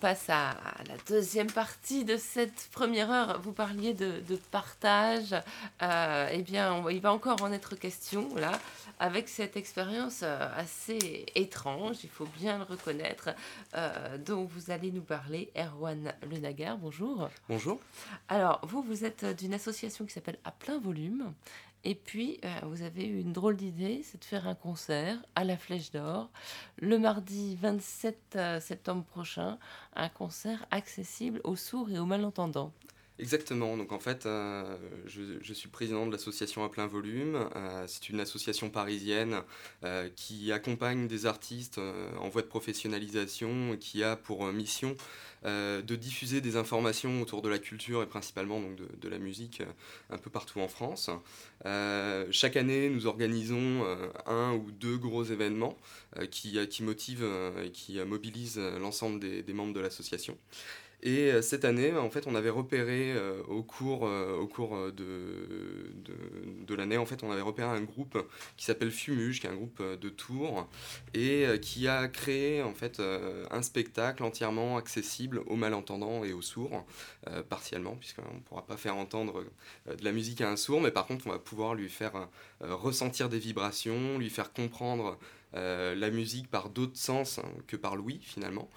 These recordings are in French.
passe à la deuxième partie de cette première heure. Vous parliez de partage. Eh bien, il va encore en être question, là, avec cette expérience assez étrange, il faut bien le reconnaître, dont vous allez nous parler. Erwan Le Naguère, bonjour. Bonjour. Alors, vous êtes d'une association qui s'appelle À plein volume. Et puis, vous avez eu une drôle d'idée, c'est de faire un concert à la Flèche d'Or le mardi 27 septembre prochain, un concert accessible aux sourds et aux malentendants. Exactement. Donc en fait, je suis président de l'association À plein volume. C'est une association parisienne qui accompagne des artistes en voie de professionnalisation et qui a pour mission de diffuser des informations autour de la culture et principalement donc de la musique un peu partout en France. Chaque année, nous organisons un ou deux gros événements qui motivent et qui mobilisent l'ensemble des membres de l'association. Et cette année, en fait, on avait repéré au cours de l'année, en fait, on avait repéré un groupe qui s'appelle Fumuge, qui est un groupe de Tours, et qui a créé en fait un spectacle entièrement accessible aux malentendants et aux sourds, partiellement, puisqu'on ne pourra pas faire entendre de la musique à un sourd, mais par contre, on va pouvoir lui faire ressentir des vibrations, lui faire comprendre la musique par d'autres sens que par l'ouïe finalement.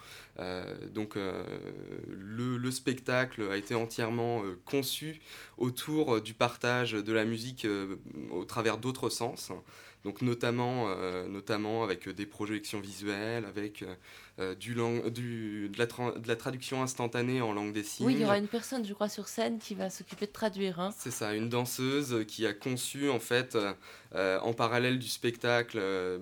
Le spectacle a été entièrement conçu autour du partage de la musique au travers d'autres sens. Donc notamment avec des projections visuelles, avec de la traduction instantanée en langue des Oui, il y signes. aura une personne, je crois, sur scène qui va s'occuper de traduire, hein. C'est ça, une danseuse qui a conçu en fait en parallèle du spectacle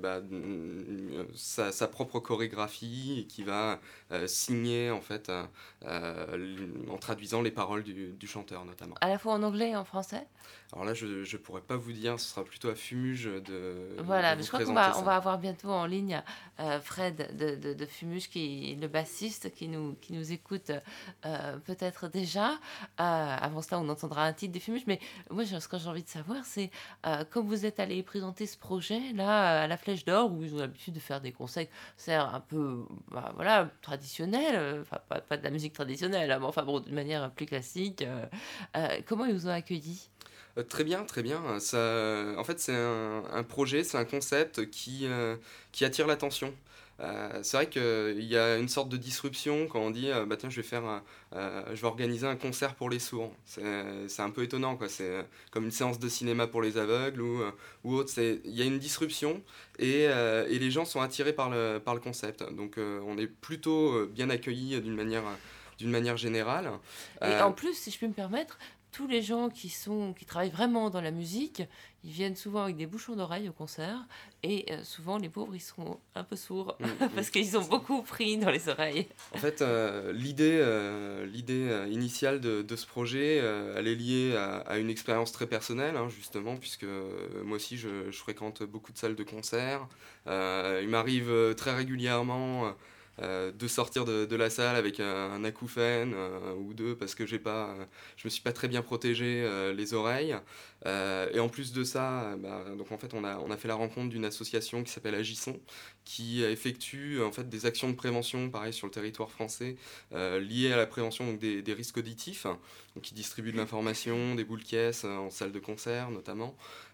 sa propre chorégraphie et qui va signer en fait en traduisant les paroles du chanteur notamment. À la fois en anglais et en français. Alors là, je pourrais pas vous dire, ce sera plutôt à Fumuge de Voilà, mais vous je crois qu'on présenter va, on ça. va avoir bientôt en ligne Fred de Fumus, qui est le bassiste, qui nous écoute peut-être déjà. Avant cela, on entendra un titre des Fumus. Mais moi, ce que j'ai envie de savoir, c'est comme vous êtes allé présenter ce projet-là à la Flèche d'Or, où ils ont l'habitude de faire des concerts un peu voilà, traditionnels, enfin pas de la musique traditionnelle, hein, mais enfin bon, d'une manière plus classique. Comment ils vous ont accueillis? Très bien, très bien. Ça, en fait, c'est un projet, c'est un concept qui attire l'attention. C'est vrai qu'il y a une sorte de disruption quand on dit bah tiens, je vais organiser un concert pour les sourds. C'est un peu étonnant, quoi. C'est comme une séance de cinéma pour les aveugles ou autre. Il y a une disruption et les gens sont attirés par le concept. Donc on est plutôt bien accueillis d'une manière générale. Et Euh, en plus, si je peux me permettre, tous les gens qui travaillent vraiment dans la musique, ils viennent souvent avec des bouchons d'oreilles au concert, et souvent les pauvres, ils sont un peu sourds, mm, mm. parce qu'ils ont beaucoup pris dans les oreilles. En fait, l'idée initiale de ce projet, elle est liée à une expérience très personnelle, hein, justement, puisque moi aussi je fréquente beaucoup de salles de concert. Il m'arrive très régulièrement de sortir de la salle avec un acouphène ou deux parce que je me suis pas très bien protégé les oreilles. Et en plus de ça, donc en fait on a fait la rencontre d'une association qui s'appelle Agisson, qui effectue en fait des actions de prévention, pareil sur le territoire français, liées à la prévention donc, des risques auditifs, donc qui distribue de l'information, des boules caisses en salle de concert notamment.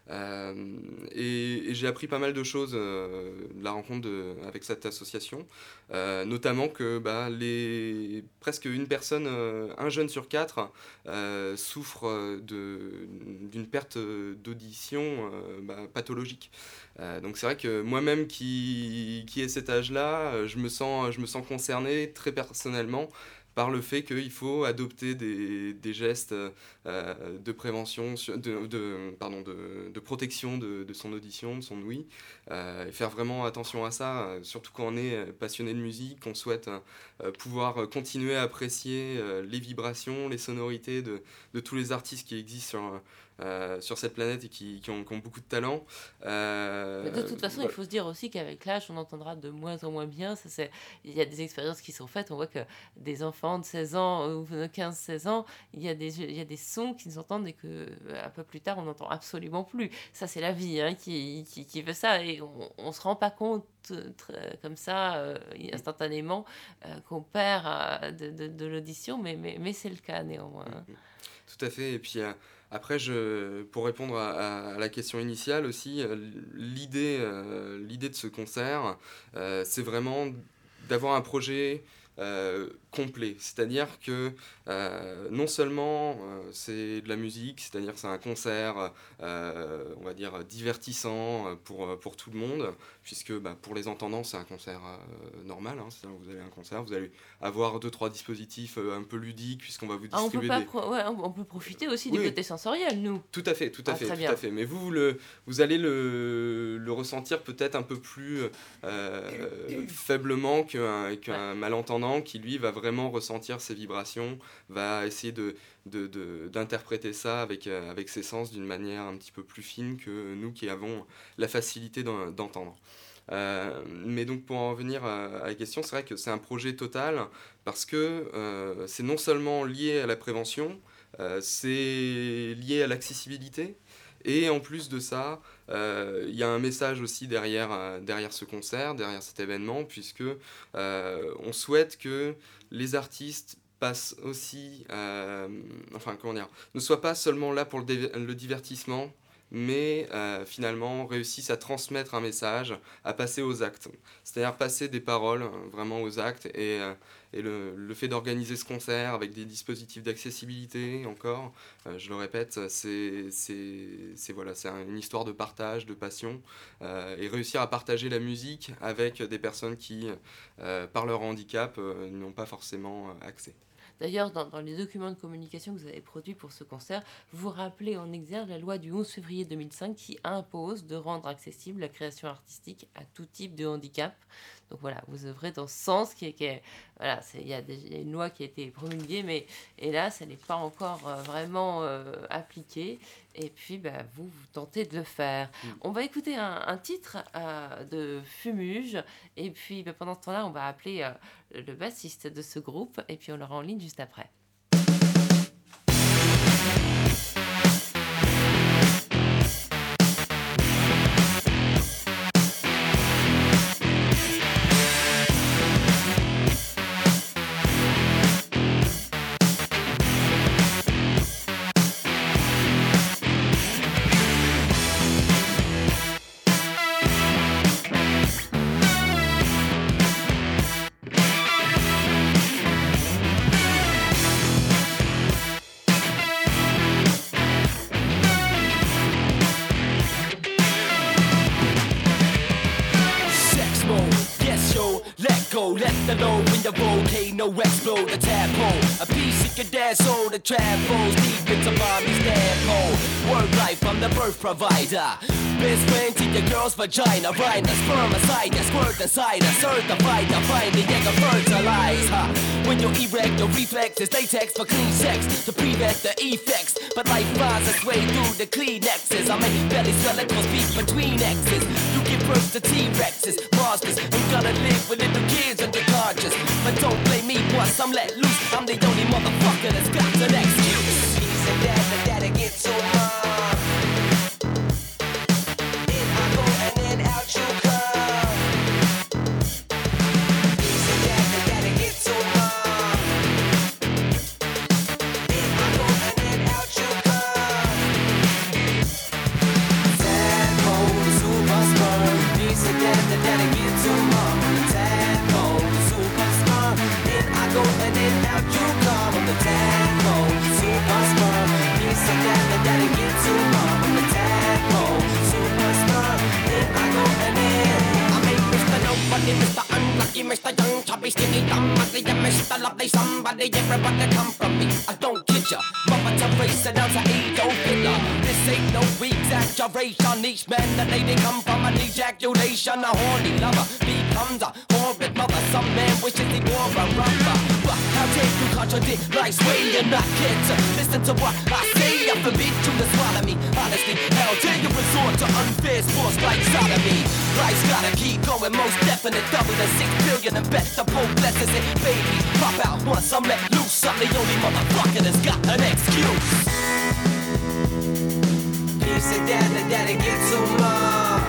Et j'ai appris pas mal de choses de la rencontre avec cette association, notamment que presque une personne, un jeune sur quatre, souffre d'une perte d'audition pathologique. Donc c'est vrai que moi-même qui ai cet âge-là, je me sens concerné très personnellement par le fait qu'il faut adopter des gestes de prévention, pardon, de protection de son audition, de son ouïe, et faire vraiment attention à ça, surtout quand on est passionné de musique, qu'on souhaite pouvoir continuer à apprécier les vibrations, les sonorités de tous les artistes qui existent sur cette planète et qui ont beaucoup de talent. De toute façon, il faut se dire aussi qu'avec l'âge, on entendra de moins en moins bien. Il y a des expériences qui sont faites. On voit que des enfants de 16 ans ou de 15-16 ans, il y a des sons qui s'entendent et qu'un peu plus tard, on n'entend absolument plus. Ça, c'est la vie qui veut ça. Et on ne se rend pas compte comme ça, instantanément, qu'on perd de l'audition, mais c'est le cas néanmoins. Tout à fait. Et puis après, pour répondre à la question initiale aussi, l'idée de ce concert, c'est vraiment d'avoir un projet complet. C'est-à-dire que non seulement c'est de la musique, c'est-à-dire que c'est un concert, on va dire, divertissant pour tout le monde, puisque pour les entendants, c'est un concert normal. C'est-à-dire que vous allez à un concert, vous allez avoir 2-3 dispositifs un peu ludiques, puisqu'on va vous distribuer on peut profiter aussi du côté sensoriel, nous. Tout à fait. Mais vous allez le ressentir peut-être un peu plus faiblement qu'un malentendant qui, lui, va vraiment ressentir ces vibrations, va essayer d'interpréter ça avec ses sens d'une manière un petit peu plus fine que nous qui avons la facilité d'entendre. Mais donc pour en revenir à la question, c'est vrai que c'est un projet total parce que c'est non seulement lié à la prévention, c'est lié à l'accessibilité. Et en plus de ça, il y a un message aussi derrière ce concert, derrière cet événement, puisque on souhaite que les artistes passent aussi, ne soient pas seulement là pour le divertissement, mais finalement réussissent à transmettre un message, à passer aux actes. C'est-à-dire passer des paroles vraiment aux actes, et le fait d'organiser ce concert avec des dispositifs d'accessibilité, encore, je le répète, c'est une histoire de partage, de passion, et réussir à partager la musique avec des personnes qui, par leur handicap, n'ont pas forcément accès. D'ailleurs, dans les documents de communication que vous avez produits pour ce concert, vous rappelez en exergue la loi du 11 février 2005 qui impose de rendre accessible la création artistique à tout type de handicap. Donc voilà, vous œuvrez dans ce sens il y a une loi qui a été promulguée, mais hélas, elle n'est pas encore vraiment appliquée. Et puis, vous tentez de le faire. On va écouter un titre de Fumuge. Et puis, pendant ce temps-là, on va appeler le bassiste de ce groupe. Et puis, on l'aura en ligne juste après. Explode the tadpole, a piece of your dad's soul, the trap falls deep into mommy's tadpole. Word life, I'm the birth provider. Best friend to your girl's vagina, rhyme the spermicide, the squirt inside, a certified to find the egg of fertilize. When you erect your reflexes, latex for clean sex to prevent the effects. But life finds its way through the Kleenexes. I make belly swell and cause beef between exes. You give birth to T-Rexes, monsters. I'm gonna live with little kids under conscious. But don't blame me, once I'm let loose. I'm the only motherfucker that's got an excuse. He said that I get so hard. In I go and then out you come. He said that I get so hard. In I go and then out you come. Tadpole, super sperm. He said that I get so hard. Tadpole, super sperm. In I go and then out you come. On the tadpole, super sperm. He said that I get so hard. On the tadpole, super sperm. In I go and then I make Mr. Nobody, Mr. Unlucky, Mr. Young, chubby, skinny, dumb, ugly, and Mr. Lovely, somebody, everybody come from me. I don't get ya, mama to race it out to ego killer. This ain't no exaggeration. Each man that lady come from an ejaculation. A horny lover becomes a horrid mother. Some man wishes he wore a rubber. But how How dare you contradict like sway? You're not care to listen to what I say. I forbid you to swallow me. Honestly, how dare you resort to unfair sports like sodomy? Life's gotta keep going, most definite. Double the 6 billion and bet the Pope blesses it. Baby, pop out once I'm let loose. I'm the only motherfucker that's got an excuse. You sit down and daddy get too much.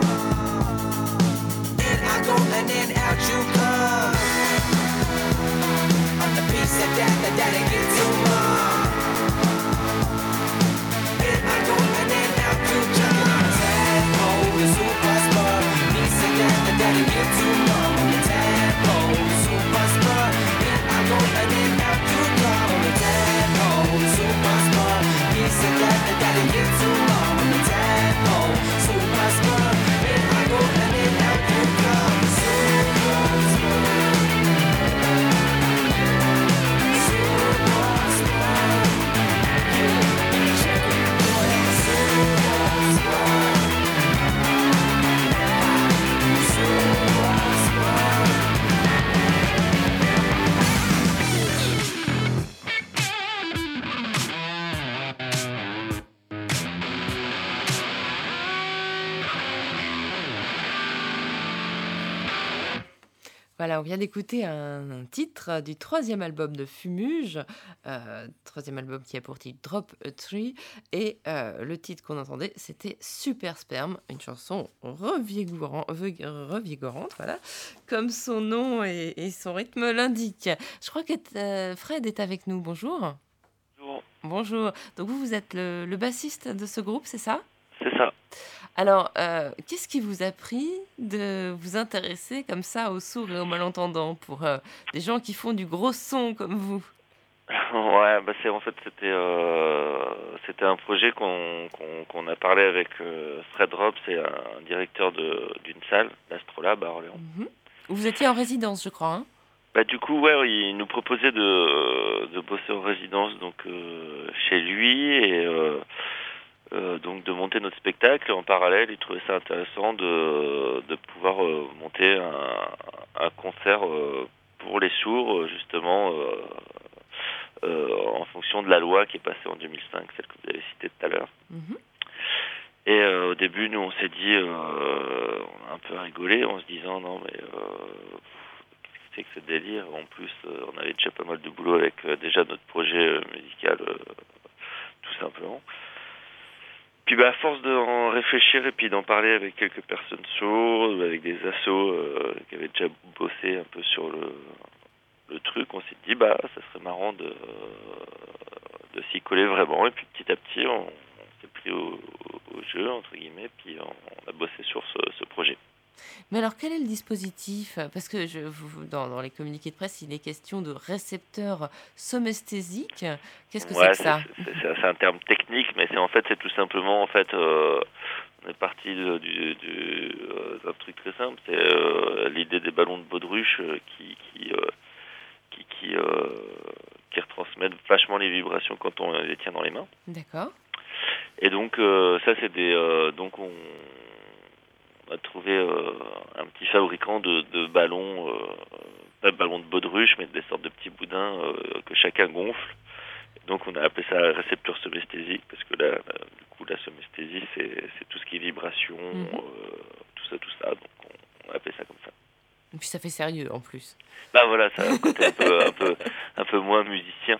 In I go and then out you come. I'm the piece of that daddy get too much. In I go and then out you come. Tadpole, the super smart. Piece of that daddy get too much. Tadpole, the super smart. In I go and then out you come. Tadpole, the super smart. Piece of that daddy get too much. Tadpole, super smart. In I go and then out you come. Super smart. Voilà, on vient d'écouter un titre du 3e album de Fumuge, 3e album qui a pour titre Drop a Tree, et le titre qu'on entendait, c'était Super Sperme, une chanson revigorante, voilà, comme son nom et son rythme l'indiquent. Je crois que Fred est avec nous, bonjour. Bonjour. Bonjour, donc vous êtes le bassiste de ce groupe, c'est ça ? C'est ça. Alors, qu'est-ce qui vous a pris de vous intéresser comme ça aux sourds et aux malentendants pour des gens qui font du gros son comme vous? Ouais, bah c'était un projet qu'on a parlé avec Fred Robb, c'est un directeur d'une salle, l'Astrolabe à Orléans. Mhm. Vous étiez en résidence, je crois, hein? Bah du coup, ouais, il nous proposait de bosser en résidence donc chez lui et donc de monter notre spectacle. En parallèle, il trouvait ça intéressant de pouvoir monter un concert pour les sourds, justement, en fonction de la loi qui est passée en 2005, celle que vous avez citée tout à l'heure. Mhm. Et au début, nous, on s'est dit, on a un peu rigolé en se disant, non, mais qu'est-ce que c'est que ce délire? En plus, on avait déjà pas mal de boulot avec déjà notre projet musical, tout simplement. Puis à force d'en réfléchir et puis d'en parler avec quelques personnes sourdes, avec des assos qui avaient déjà bossé un peu sur le truc, on s'est dit ça serait marrant de s'y coller vraiment. Et puis petit à petit on s'est pris au jeu entre guillemets, puis on a bossé sur ce projet. Mais alors, quel est le dispositif? Parce que dans les communiqués de presse, il est question de récepteurs somesthésiques. Qu'est-ce que c'est que ça? C'est un terme technique, mais c'est tout simplement on est parti d'un truc très simple, c'est l'idée des ballons de baudruche qui retransmettent vachement les vibrations quand on les tient dans les mains. D'accord. Et donc ça c'est donc on a trouvé un petit fabricant de ballons, pas de ballons de baudruche, mais des sortes de petits boudins que chacun gonfle. Et donc on a appelé ça récepteur somesthésique, parce que là, du coup, la somesthésie, c'est tout ce qui est vibration, tout ça. Donc on a appelé ça comme ça. Et puis ça fait sérieux en plus. Bah voilà, ça a un côté un peu moins musicien.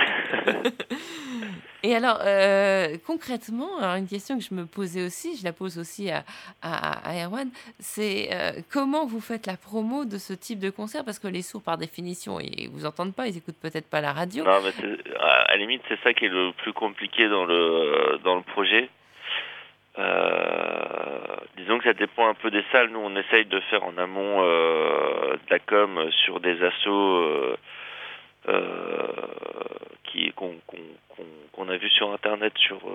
Et alors, concrètement, alors une question que je me posais aussi, je la pose aussi à Erwan, c'est comment vous faites la promo de ce type de concert? Parce que les sourds, par définition, ils vous entendent pas, ils écoutent peut-être pas la radio. Non, mais à la limite, c'est ça qui est le plus compliqué dans le projet. Disons que ça dépend un peu des salles. Nous, on essaye de faire en amont de la com sur des assos qu'on a vu sur internet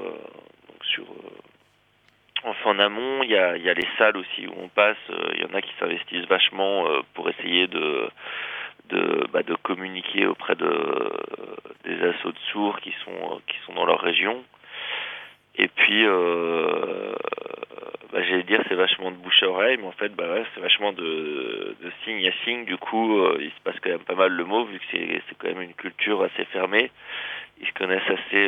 enfin en amont. Il y a les salles aussi où on passe. Il y en a qui s'investissent vachement pour essayer de communiquer auprès des assos de sourds qui sont dans leur région. Et puis j'allais dire, c'est vachement vachement de bouche à oreille, mais en fait, c'est vachement de signe à signe. Du coup, il se passe quand même pas mal le mot, vu que c'est quand même une culture assez fermée. Ils se connaissent assez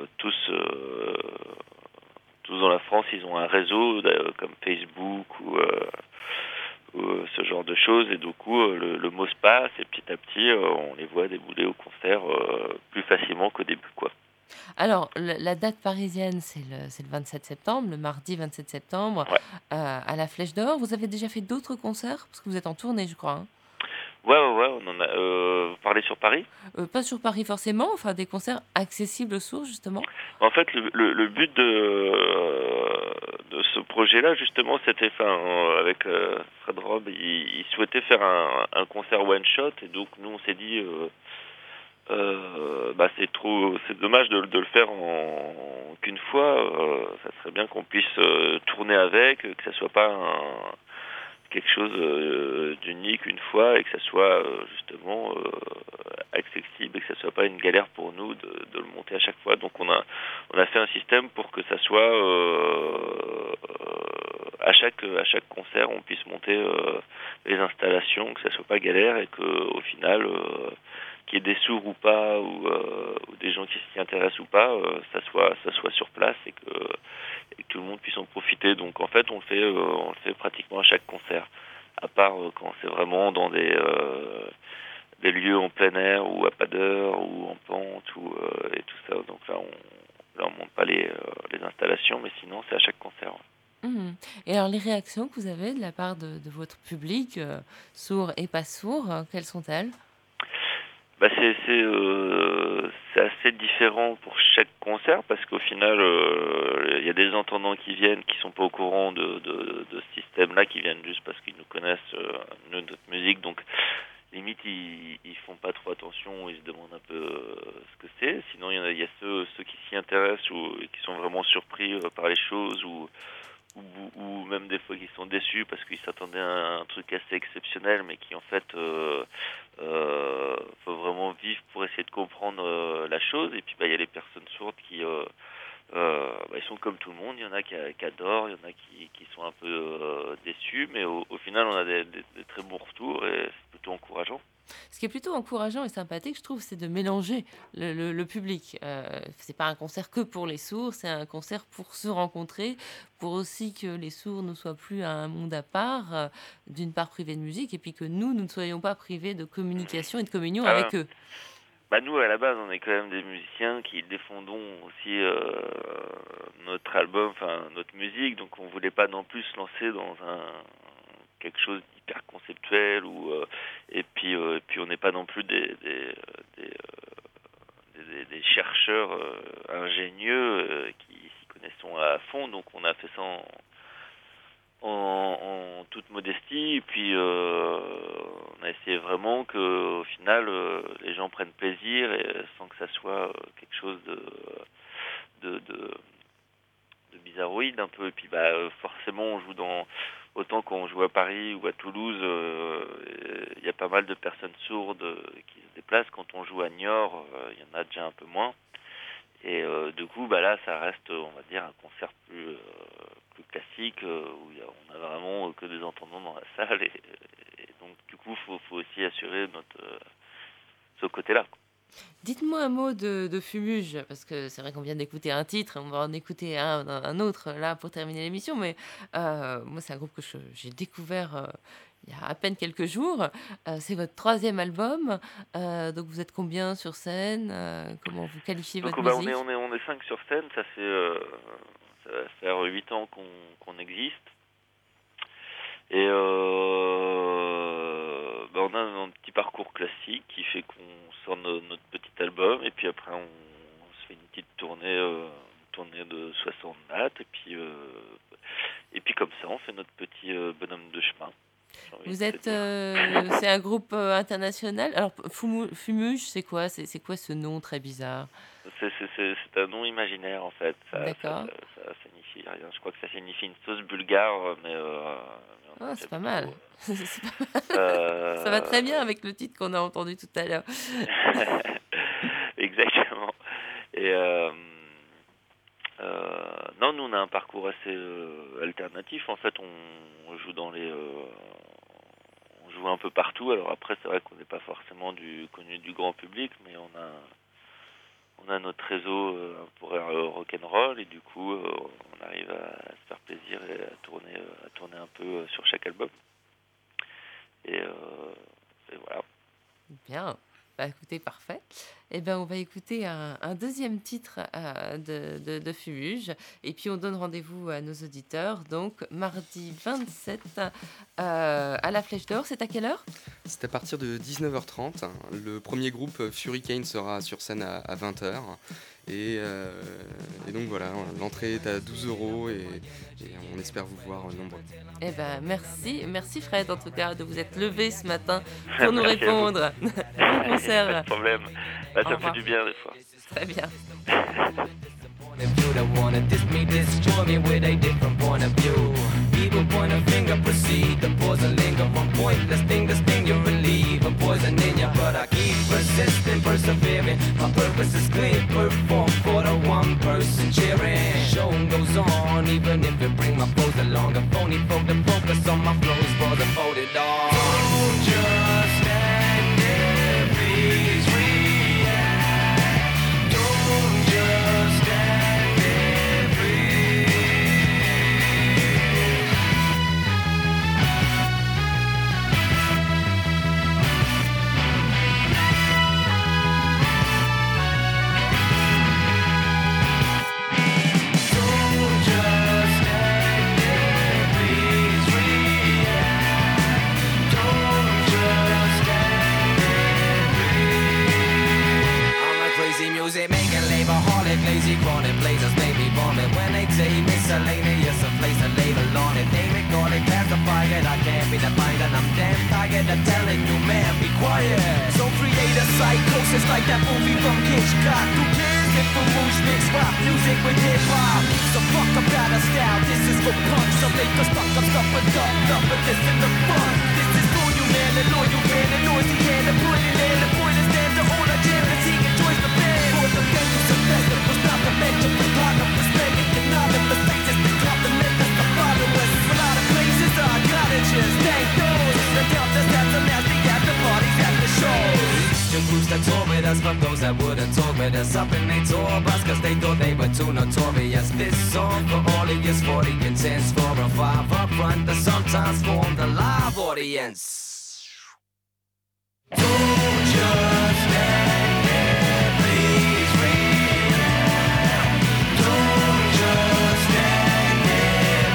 tous dans la France. Ils ont un réseau comme Facebook ou ce genre de choses, et du coup, le mot se passe, et petit à petit, on les voit débouler au concert plus facilement qu'au début, quoi. Alors, la date parisienne, c'est le 27 septembre, le mardi 27 septembre, Ouais. à la Flèche d'Or. Vous avez déjà fait d'autres concerts? Parce que vous êtes en tournée, je crois, hein. Ouais, on en a. Vous parlez sur Paris? Pas sur Paris forcément, enfin des concerts accessibles aux sourds, justement. En fait, le but de ce projet-là, justement, c'était, avec Fred Rob, il souhaitait faire un concert one shot, et donc nous on s'est dit, c'est dommage de le faire qu'une fois. Ça serait bien qu'on puisse tourner avec, que ça soit pas quelque chose d'unique une fois, et que ça soit justement accessible, et que ça soit pas une galère pour nous de le monter à chaque fois. Donc on a fait un système pour que ça soit à chaque concert on puisse monter les installations, que ça soit pas galère, et que au final qu'il y ait des sourds ou pas, ou des gens qui s'y intéressent ou pas, ça soit sur place, et que tout le monde puisse en profiter. Donc en fait on le fait pratiquement à chaque concert, à part quand c'est vraiment dans des lieux en plein air, ou à pas d'heure, ou en pente, et tout ça. Donc là on monte pas les installations, mais sinon c'est à chaque concert. Ouais. Mhm. Et alors les réactions que vous avez de la part de votre public, sourd et pas sourd, quelles sont-elles? C'est assez différent pour chaque concert, parce qu'au final, il y a des entendants qui viennent, qui sont pas au courant de ce système-là, qui viennent juste parce qu'ils nous connaissent, nous, notre musique. Donc, limite, ils font pas trop attention, ils se demandent un peu ce que c'est. Sinon, il y a ceux qui s'y intéressent, ou qui sont vraiment surpris par les choses, ou même des fois qui sont déçus parce qu'ils s'attendaient à un truc assez exceptionnel, mais qui en fait faut vraiment vivre pour essayer de comprendre la chose. Et puis il y a les personnes sourdes qui ils sont comme tout le monde. Il y en a qui adorent, il y en a qui sont un peu déçus, mais au final on a des très bons retours, et c'est plutôt encourageant. Ce qui est plutôt encourageant et sympathique, je trouve, c'est de mélanger le public. C'est pas un concert que pour les sourds, c'est un concert pour se rencontrer, pour aussi que les sourds ne soient plus à un monde à part, d'une part privés de musique, et puis que nous ne soyons pas privés de communication et de communion avec eux. Nous, à la base, on est quand même des musiciens qui défendons aussi notre album, notre musique, donc on voulait pas non plus se lancer dans quelque chose d'hyper conceptuel, et puis on n'est pas non plus des chercheurs ingénieux qui s'y connaissent à fond. Donc on a fait ça en toute modestie, et puis on a essayé vraiment que au final les gens prennent plaisir, et sans que ça soit quelque chose de bizarroïde un peu. Et puis forcément on joue autant qu'on joue à Paris ou à Toulouse, il y a pas mal de personnes sourdes qui se déplacent. Quand on joue à Niort, il y en a déjà un peu moins. Et du coup, là, ça reste, on va dire, un concert plus classique, où on a vraiment que des entendants dans la salle. Et donc, du coup, faut aussi assurer ce côté-là. Dites-moi un mot de Fumuge, parce que c'est vrai qu'on vient d'écouter un titre, on va en écouter un autre là pour terminer l'émission, mais moi c'est un groupe que j'ai découvert il y a à peine quelques jours. C'est votre 3e album, donc vous êtes combien sur scène? Comment vous qualifiez Donc, votre musique? on est 5 sur scène, ça va faire 8 ans qu'on existe. Et on a un petit parcours classique qui fait qu'on sort notre petit album, et puis après on se fait une petite tournée de 60 dates, et puis comme ça on fait notre petit bonhomme de chemin. Vous êtes, c'est un groupe international. Alors Fumuge, c'est quoi? C'est quoi ce nom très bizarre? C'est un nom imaginaire en fait. D'accord. Ça signifie rien. Je crois que ça signifie une sauce bulgare, mais Ah, c'est pas mal. C'est pas mal. Ça va très bien avec le titre qu'on a entendu tout à l'heure. Exactement. Et non, nous on a un parcours assez alternatif. En fait, on joue on joue un peu partout. Alors après, c'est vrai qu'on n'est pas forcément connu du grand public, mais on a notre réseau pour rock'n'roll et du coup, on arrive à se faire plaisir et à tourner un peu sur chaque album. Et voilà. Bien. Bah, écoutez, parfait. Eh ben, on va écouter un deuxième titre de Fumuge. Et puis, on donne rendez-vous à nos auditeurs. Donc, mardi 27 à la Flèche d'Or. C'est à quelle heure? C'est à partir de 19h30. Le premier groupe Furricane sera sur scène à 20h. Et donc voilà, l'entrée est à 12 € et on espère vous voir nombreux. Eh ben, merci Fred, en tout cas, de vous être levé ce matin pour nous Merci à vous. répondre. Bon Pas concert. de problème. Bah, Au ça fait revoir. du bien des fois. Très bien. If you don't wanna diss me, destroy me with a different point of view. People point a finger, proceed to pause and linger on pointless thing to sting you, relieve a poison in you. But I keep persisting, persevering. My purpose is clear, perform for the one person cheering. Show goes on, even if it bring my foes along. A phony folk to focus on my flows for the folded on. Don't just stand there, please react. Don't just stand there, please. Don't just stand there, please react. Don't just stand there, please. I'm a crazy music making labor-holic, lazy chronic blazers make me vomit when they say miscellaneous, a place to label on it. They record it, classify it, I can't be defined, and I'm damn tired of telling you, man, be quiet. So create a psychosis like that movie from Hitchcock. Who cares if a moose mix rap music with hip-hop? So fuck about a style, this is for punks. So make us fuck up stuff with up, but this is the fun. This is for you, man, the loyal man, the noisy hand, the brilliant and the point is stand to all our champions, he enjoys the band. For the venues and festivals, not to mention the part of the spending, and not of the faces, the compliment us, the followers. A lot of places are cottages, thank those. The Deltas have some nasty after parties at the shows. The groups that tour with us, fuck those that wouldn't talk with us up in they tour bus, cause they thought they were too notorious. This song for all of us 40 contents for a 5 up front that sometimes form the live audience. Don't just stand there, please react. Don't just stand there,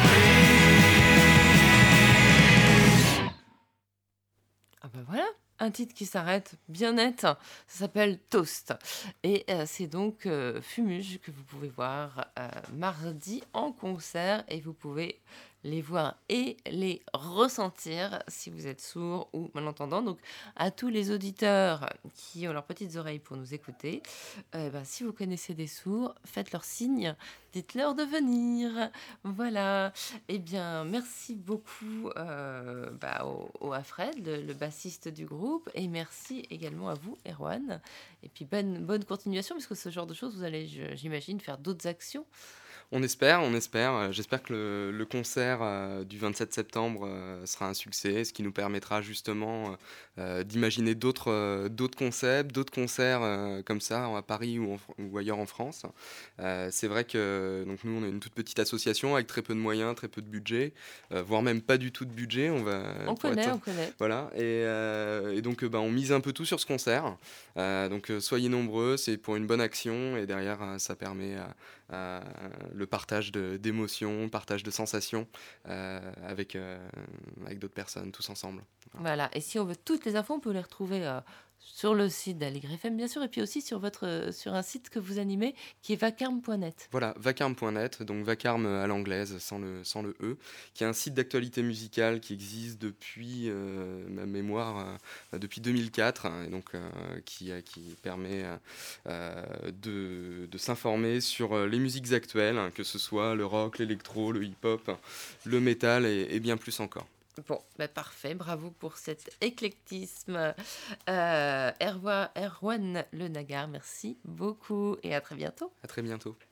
please. Ah ben voilà, un titre qui s'arrête bien net, ça s'appelle Toast. Et c'est donc Fumuge que vous pouvez voir mardi en concert et vous pouvez les voir et les ressentir si vous êtes sourd ou malentendant. Donc à tous les auditeurs qui ont leurs petites oreilles pour nous écouter, si vous connaissez des sourds, faites leur signe, dites-leur de venir. Voilà. Eh bien, merci beaucoup à Fred, le bassiste du groupe, et merci également à vous, Erwan. Et puis bonne continuation, parce que ce genre de choses, vous allez, j'imagine, faire d'autres actions. On espère. J'espère que le concert du 27 septembre sera un succès, ce qui nous permettra justement d'imaginer d'autres concepts, d'autres concerts comme ça à Paris ou ailleurs en France. C'est vrai que donc nous, on est une toute petite association avec très peu de moyens, très peu de budget, voire même pas du tout de budget. On connaît. Voilà, et donc on mise un peu tout sur ce concert. Donc soyez nombreux, c'est pour une bonne action, et derrière ça permet le partage d'émotions, partage de sensations avec d'autres personnes, tous ensemble. Voilà, et si on veut toutes les infos, on peut les retrouver sur le site d'Allegre FM, bien sûr, et puis aussi sur un site que vous animez, qui est vacarme.net. Voilà, vacarme.net, donc vacarme à l'anglaise, sans le E, qui est un site d'actualité musicale qui existe depuis ma mémoire, depuis 2004, et donc qui permet de s'informer sur les musiques actuelles, que ce soit le rock, l'électro, le hip-hop, le métal et bien plus encore. Bon, parfait, bravo pour cet éclectisme. Erwan Le Nagar, merci beaucoup et à très bientôt. À très bientôt.